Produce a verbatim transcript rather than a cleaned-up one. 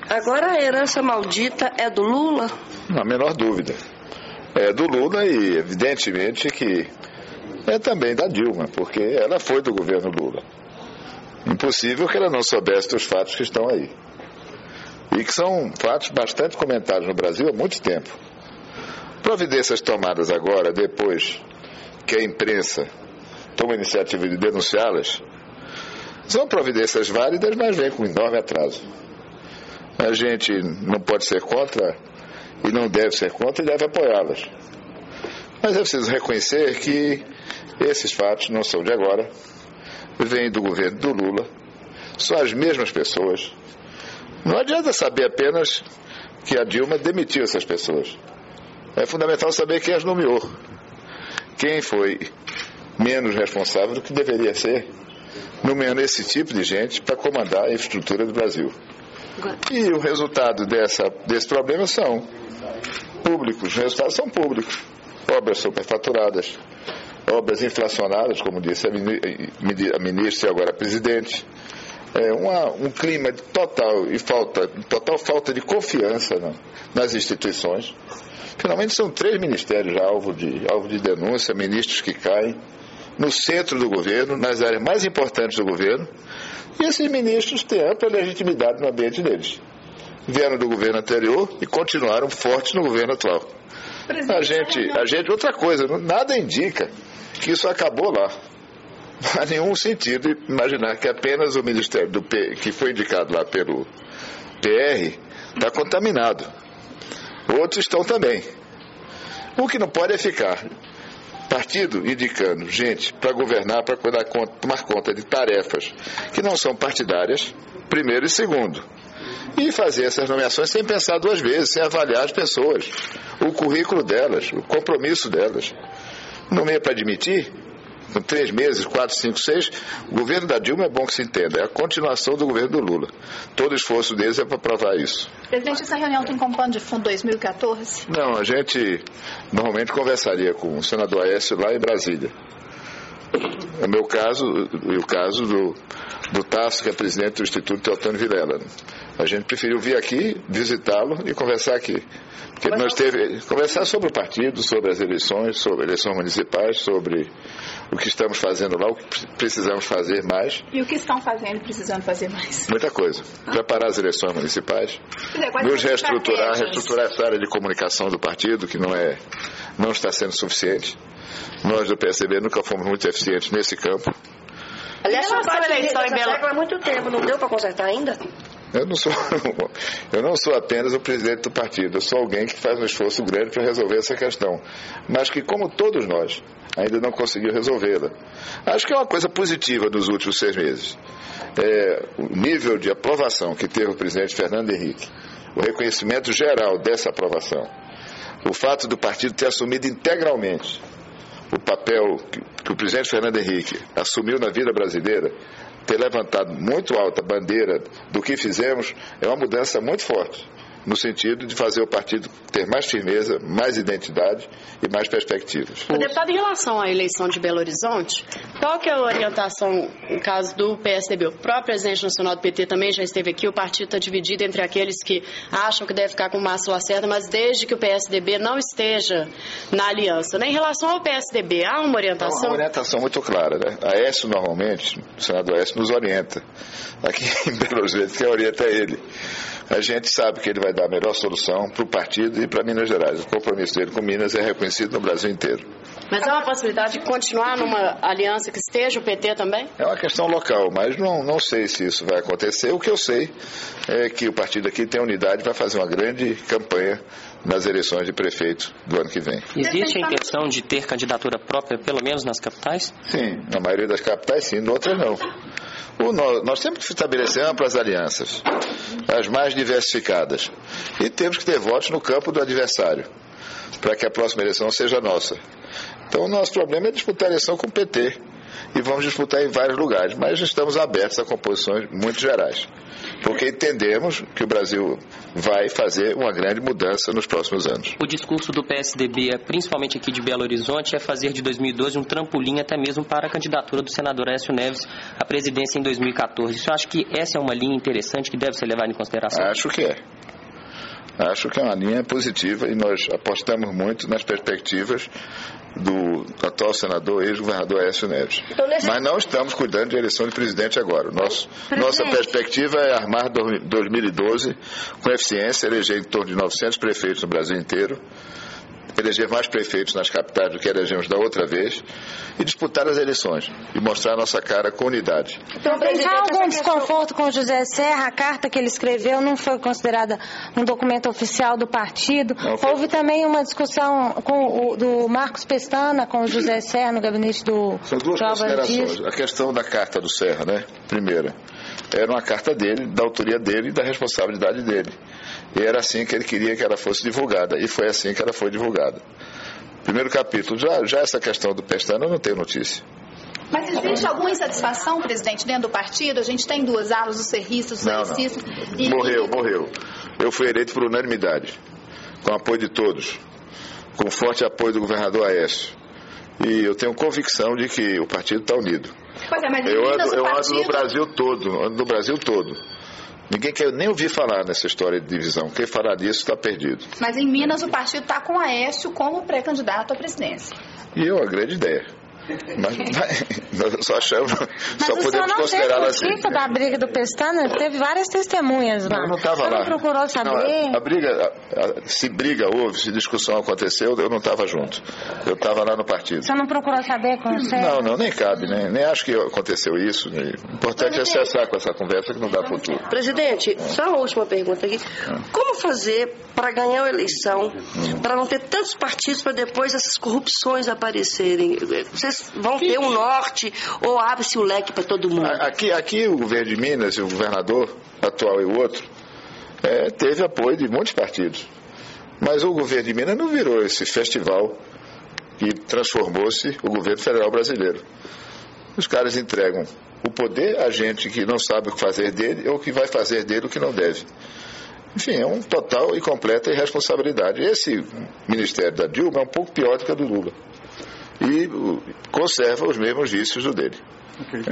Agora a herança maldita é do Lula? Não há a menor dúvida. É do Lula e evidentemente que é também da Dilma, porque ela foi do governo Lula. Impossível que ela não soubesse dos fatos que estão aí. E que são fatos bastante comentados no Brasil há muito tempo. Providências tomadas agora, depois que a imprensa toma a iniciativa de denunciá-las, são providências válidas, mas vêm com enorme atraso. A gente não pode ser contra e não deve ser contra e deve apoiá-las. Mas é preciso reconhecer que esses fatos não são de agora, vêm do governo do Lula, são as mesmas pessoas. Não adianta saber apenas que a Dilma demitiu essas pessoas. É fundamental saber quem as nomeou, quem foi menos responsável do que deveria ser, nomeando esse tipo de gente para comandar a infraestrutura do Brasil. E o resultado dessa, desse problema são públicos, os resultados são públicos. Obras superfaturadas, obras inflacionadas, como disse a ministra e agora a presidente. É uma, um clima de total, e falta, total falta de confiança, né, nas instituições. Finalmente são três ministérios já alvo de, alvo de denúncia, ministros que caem no centro do governo, nas áreas mais importantes do governo, e esses ministros têm ampla legitimidade no ambiente deles. Vieram do governo anterior e continuaram fortes no governo atual. A gente, a gente, outra coisa, nada indica que isso acabou lá. Não há nenhum sentido imaginar que apenas o Ministério do P, que foi indicado lá pelo P R, está contaminado. Outros estão também. O que não pode é ficar partido indicando gente para governar, para tomar conta de tarefas que não são partidárias, primeiro e segundo. E fazer essas nomeações sem pensar duas vezes, sem avaliar as pessoas, o currículo delas, o compromisso delas. Nomeia para admitir, com três meses, quatro, cinco, seis, o governo da Dilma é bom que se entenda, é a continuação do governo do Lula. Todo o esforço deles é para provar isso. Presidente, essa reunião tem como pano de fundo dois mil e quatorze? Não, a gente normalmente conversaria com o senador Aécio lá em Brasília. É o meu caso e o caso do, do Tasso, que é presidente do Instituto Teotônio Vilela. A gente preferiu vir aqui, visitá-lo e conversar aqui. Porque nós teve conversar sobre o partido, sobre as eleições, sobre eleições municipais, sobre o que estamos fazendo lá, o que precisamos fazer mais. E o que estão fazendo e precisando fazer mais? Muita coisa. Preparar as eleições municipais, nos reestruturar, reestruturar essa área de comunicação do partido, que não, é, não está sendo suficiente. Nós do P S D B nunca fomos muito eficientes nesse campo. Aliás, a parte eleição em Belo há muito tempo, não deu para consertar ainda? Eu não sou, eu não sou apenas o presidente do partido, eu sou alguém que faz um esforço grande para resolver essa questão, mas que, como todos nós, ainda não conseguiu resolvê-la. Acho que é uma coisa positiva nos últimos seis meses. É, o nível de aprovação que teve o presidente Fernando Henrique, o reconhecimento geral dessa aprovação, o fato do partido ter assumido integralmente o papel que, que o presidente Fernando Henrique assumiu na vida brasileira, ter levantado muito alta a bandeira do que fizemos, é uma mudança muito forte, no sentido de fazer o partido ter mais firmeza, mais identidade e mais perspectivas. O deputado, em relação à eleição de Belo Horizonte, qual que é a orientação, no caso do P S D B? O próprio presidente nacional do P T também já esteve aqui, o partido está dividido entre aqueles que acham que deve ficar com o Márcio Lacerda, mas desde que o P S D B não esteja na aliança. Né? Em relação ao P S D B, há uma orientação? Há uma orientação muito clara. Né? A Aécio, normalmente, o senador Aécio nos orienta. Aqui em Belo Horizonte, quem orienta é ele. A gente sabe que ele vai dar a melhor solução para o partido e para Minas Gerais. O compromisso dele com Minas é reconhecido no Brasil inteiro. Mas há uma possibilidade de continuar numa aliança que esteja o P T também? É uma questão local, mas não, não sei se isso vai acontecer. O que eu sei é que o partido aqui tem unidade para fazer uma grande campanha nas eleições de prefeito do ano que vem. Existe a intenção de ter candidatura própria, pelo menos nas capitais? Sim, na maioria das capitais sim, em outras não. O, nós, nós temos que estabelecer amplas alianças, as mais diversificadas, e temos que ter votos no campo do adversário, para que a próxima eleição seja nossa. Então o nosso problema é disputar a eleição com o P T, e vamos disputar em vários lugares, mas estamos abertos a composições muito gerais. porque entendemos que o Brasil vai fazer uma grande mudança nos próximos anos. O discurso do P S D B, principalmente aqui de Belo Horizonte, é fazer de dois mil e doze um trampolim até mesmo para a candidatura do senador Aécio Neves à presidência em dois mil e quatorze. Você acha que essa é uma linha interessante que deve ser levada em consideração? Acho que é. Acho que é uma linha positiva e nós apostamos muito nas perspectivas do atual senador, ex-governador Aécio Neves. Então, nesse... Mas não estamos cuidando de eleição de presidente agora. Nosso, nossa perspectiva é armar dois mil e doze com eficiência, eleger em torno de novecentos prefeitos no Brasil inteiro, eleger mais prefeitos nas capitais do que elegemos da outra vez e disputar as eleições e mostrar a nossa cara com unidade. Então, tem já algum desconforto com o José Serra? A carta que ele escreveu não foi considerada um documento oficial do partido. Houve também uma discussão com o, do Marcos Pestana com o José Serra no gabinete do São duas considerações. A questão da carta do Serra, né? Primeira, era uma carta dele, da autoria dele e da responsabilidade dele. E era assim que ele queria que ela fosse divulgada. E foi assim que ela foi divulgada. Primeiro capítulo. Já, já essa questão do Pestana eu não tenho notícia. Mas existe alguma insatisfação, presidente, dentro do partido? A gente tem duas alas, os serristas, os serristas. E... Morreu, morreu. Eu fui eleito por unanimidade, com apoio de todos, com forte apoio do governador Aécio. E eu tenho convicção de que o partido está unido. Pois é, mas eu ando, Minas, eu ando partido... no Brasil todo, ando no Brasil todo. Ninguém quer nem ouvir falar nessa história de divisão. Quem falar disso está perdido. Mas em Minas o partido está com Aécio como pré-candidato à presidência. E é uma grande ideia. Mas nós só achamos, mas só podemos considerar assim. Mas o da briga do Pestana teve várias testemunhas lá. Eu não estava lá. Você não procurou saber? Não, a briga, a, a, se briga houve, se discussão aconteceu, eu não estava junto. Eu estava lá no partido. Você não procurou saber com o Serra? Não, não, nem cabe, nem, nem acho que aconteceu isso. O importante é cessar com essa conversa que não dá futuro. Presidente, só uma última pergunta aqui. Como fazer para ganhar a eleição, para não ter tantos partidos, para depois essas corrupções aparecerem? Vocês vão ter um norte ou abre-se o leque para todo mundo? Aqui, aqui o governo de Minas, o governador atual e o outro, é, teve apoio de muitos partidos. Mas o governo de Minas não virou esse festival que transformou-se o governo federal brasileiro. Os caras entregam o poder a gente que não sabe o que fazer dele ou que vai fazer dele o que não deve. Enfim, é um total e completa irresponsabilidade. Esse ministério da Dilma é um pouco pior do que o do Lula. E conserva os mesmos vícios do dele. Okay.